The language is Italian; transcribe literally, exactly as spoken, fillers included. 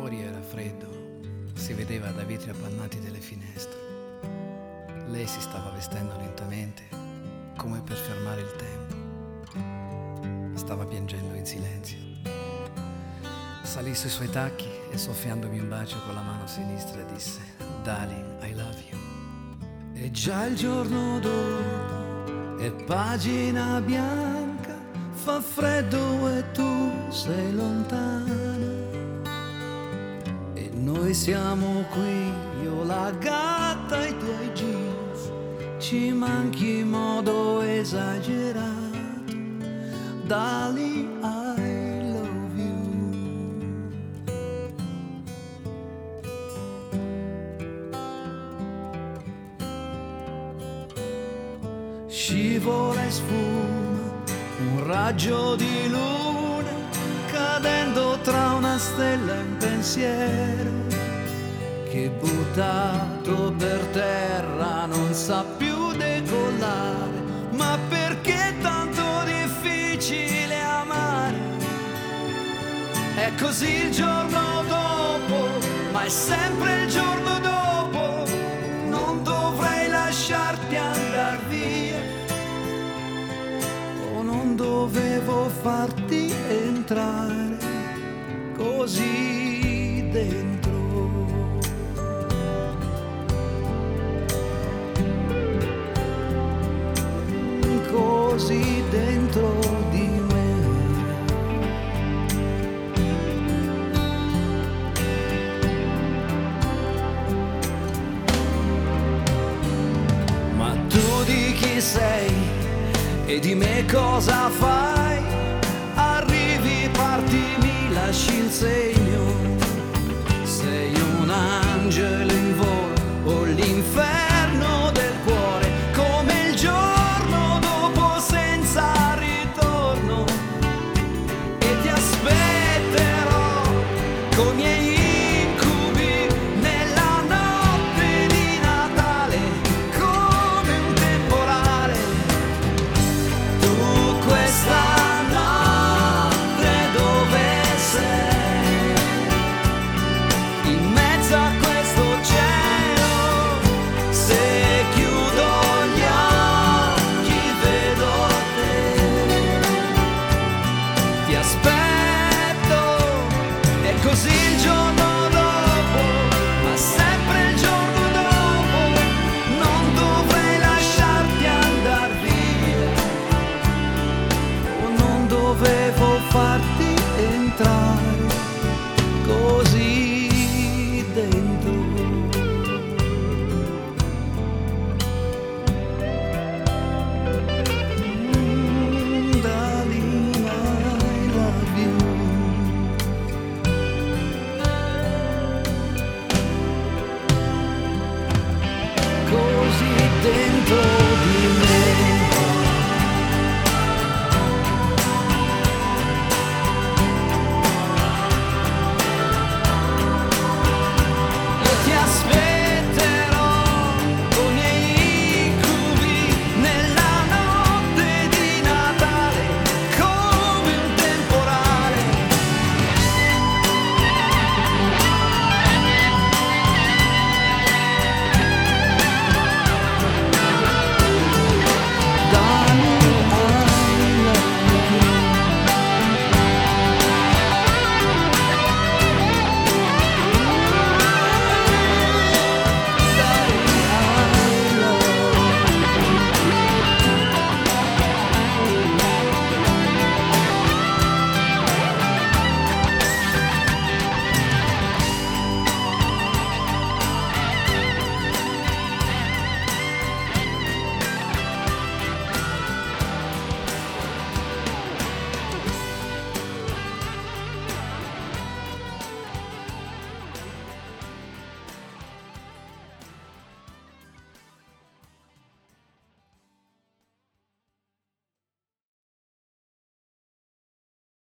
Fuori era freddo, si vedeva dai vetri appannati delle finestre. Lei si stava vestendo lentamente, come per fermare il tempo. Stava piangendo in silenzio. Salì sui suoi tacchi e soffiandomi un bacio con la mano sinistra disse: Darling, I love you. E già il giorno dopo è pagina bianca, fa freddo e tu sei lontana. E noi siamo qui, io la gatta, i tuoi jeans, ci manchi in modo esagerato. Darling, I love you. Scivola e sfuma un raggio di luna, cadendo tra una stella e un pensiero, che buttato per terra non sa più decollare. Ma perché tanto difficile amare? È così il giorno dopo, ma è sempre il giorno dopo. Non dovrei lasciarti andar via, o non dovevo farti entrare così dentro. Così dentro di me. Ma tu di chi sei e di me cosa fai? Arrivi, parti, mi lasci il segno. Sei un angelo in volo